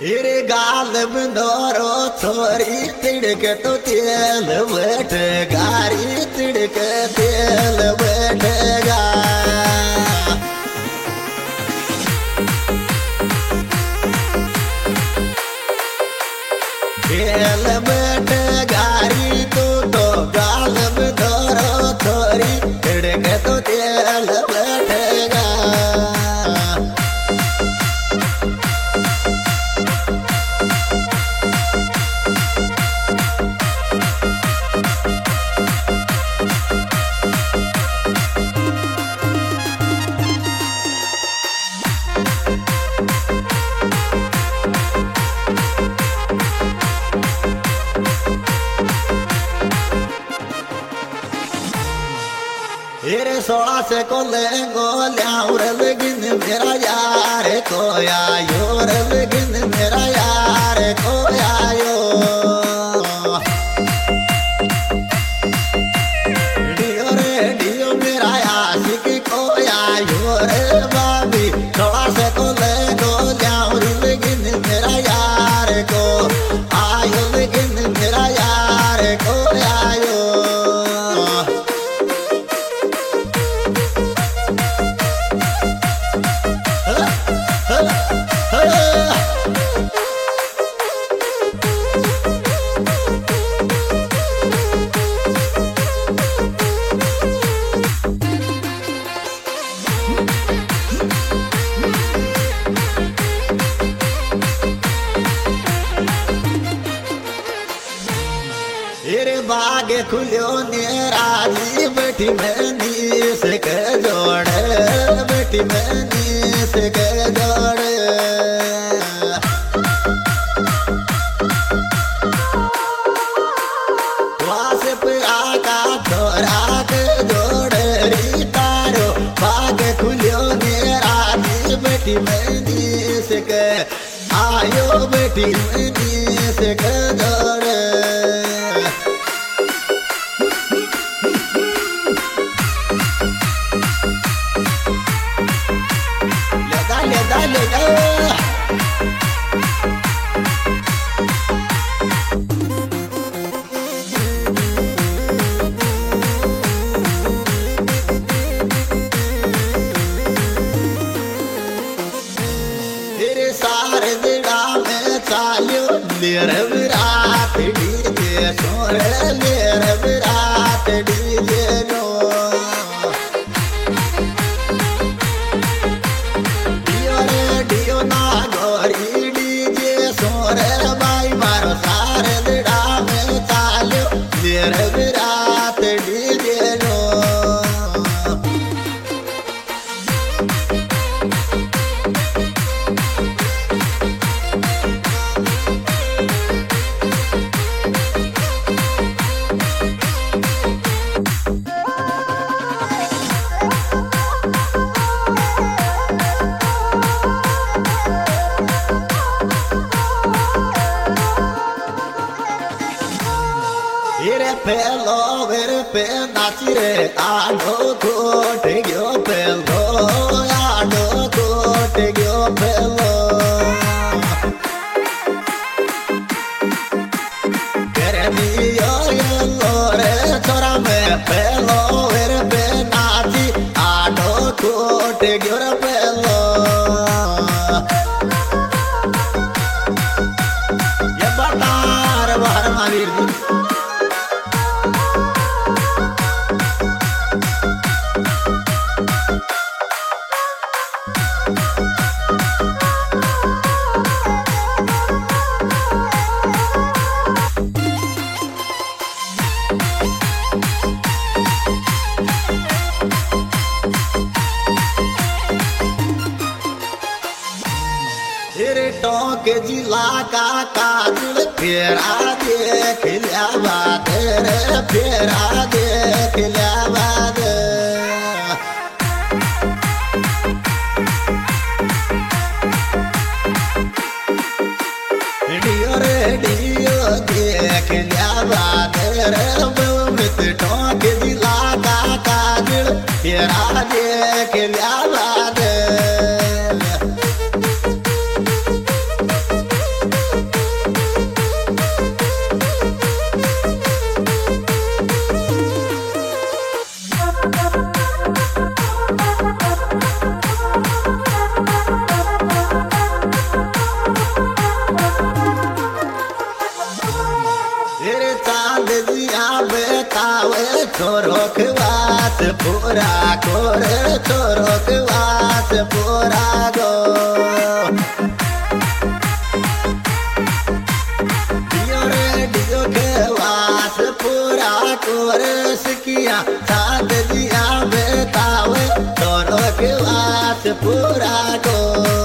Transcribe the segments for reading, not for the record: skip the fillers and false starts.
हिरे गाल बंदोरो थोरी तिड़क तो तेल बैठेगा री तिड़क तेल बैठेगा तेल बैठेगा री तो गाल बंदोरो थोरी तिड़क तो तेल बैठेगा सोड़ा से को लेंगो ल्याउर लगिन मेरा यार कोया योर लगिन मेरा यार कोया यो डियो रे डियो मेरा आशिक कोया योर बाबी सोड़ा से को लेंगो ल्याउर लगिन मेरा यार को आयो लगिन मेरा यार कोया यो बागे खुलियो ने राजी बैठी मैनी से के जोड़े बैठी मैनी से के जोड़े वासे पे आका थोड़ा के जोड़े री तारो बागे खुलियो ने राजी बैठी मैनी से के आयो बैठी मैनी से के जोड़े सारे दिड़ा में चालियो लेर विराट डीजे सोरे लेर विराट डीजे नो डियो रे डियो ना गोरी डीजे सोरे बाई मारो सारे दिड़ा में चालियो लेर विराट डीजे नो पेलो वेरे पे नाची रे आडो कोट गयो पेलो आडो कोट गयो पेलो तेरे दियो येलो रे छोरा में पेलो वेरे पे नाची आडो कोट गयो रे पेलो ये बातार बाहर मारीर टोंक जिला का काजल फेरा देख लिया बात रे फेरा देख लिया बात डियो रे डियो देख लिया बात रे मित टोंक जिला का काजल फेरा देख लिया बात छोरो खवास पूरा कोर छोरो खवास पूरा गो दियो रे दियो खवास पूरा कोर सिकिया साथ दिया बेतावे छोरो खवास पूरा गो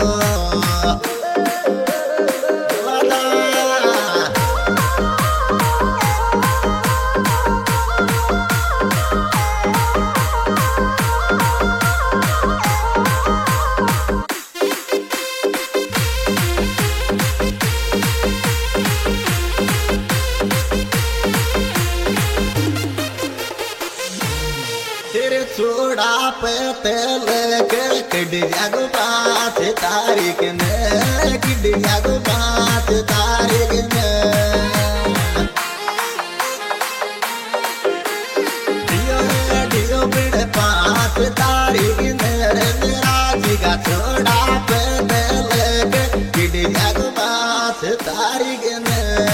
चूड़ा पे तेल के किडिया गो 5 तारीख ने किडिया गो 5 तारीख ने दियो रे दियो बिड़ 5 तारीख ने रे मेरा जीगा चूड़ा पे तेल के किडिया गो 5 तारीख ने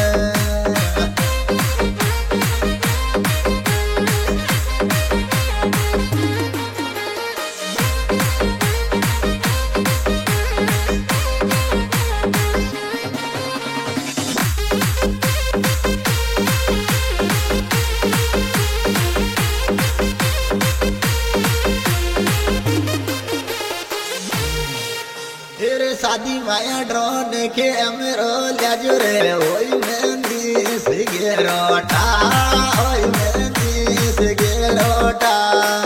शादी माया ड्रोन के अमरो लाजो रे ओई मेहंदी से गेरोटा ओई मेहंदी से गेरोटा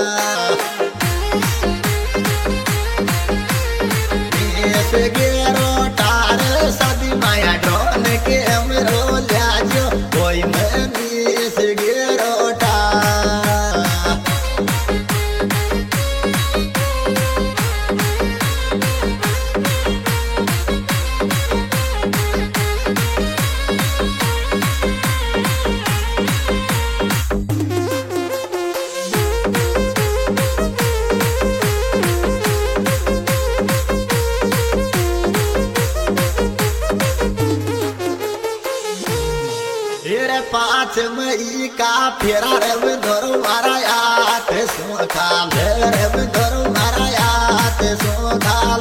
से गेरोटा रे शादी माया ड्रोन के अमरो लाजो ओई मेहंदी से गेरोटा तेरे 5 मई का फेरा रे धरो मारा याद सुखाल रे धरो मारा याद सुखाल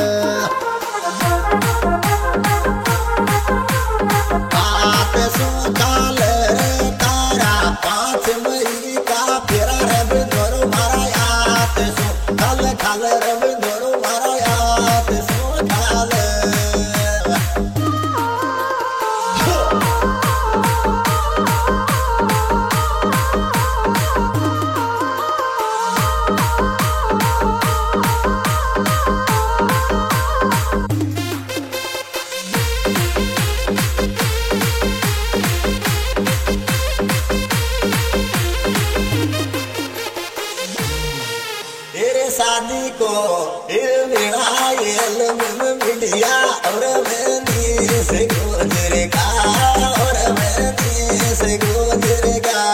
बात सुखाल रे तारा 5 मई का फेरा रे धरो मारा याद सुखाल खाल रे धरो मारा याद सुखाल शादी को मीडिया और मेहंदी से गुजरेगा और मेहंदी से गुजरेगा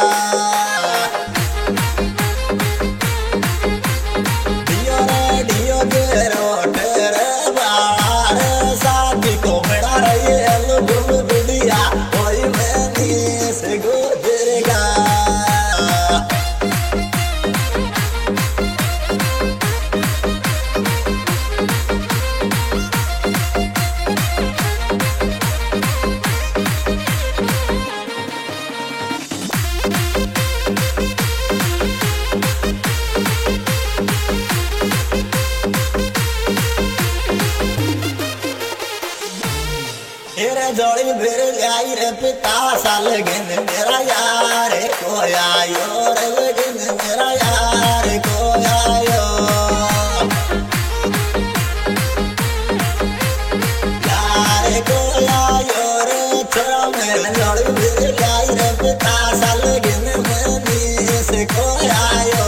दियो रे दियो के रोट रे बार शादी को बड़ा रे मीडिया कोई मेहंदी से गुजरेगा जोड़ी फिर आई रे पिता साल गिन मेरा यार को आयो रे गिन मेरा यार को आयो यार को आयो रे छोरा मेरे जोड़ी फिर आई रे पिता साल गिन मेरी से को आयो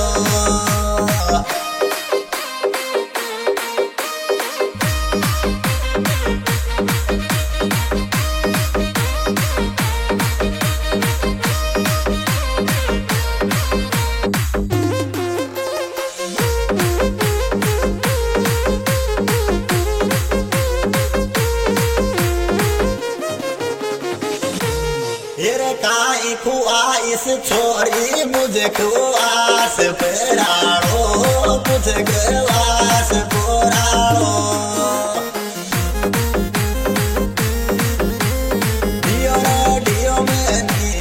हेरे काई खुआइस छोड़ी मुझे खुआस फेराड़ो मुझे गला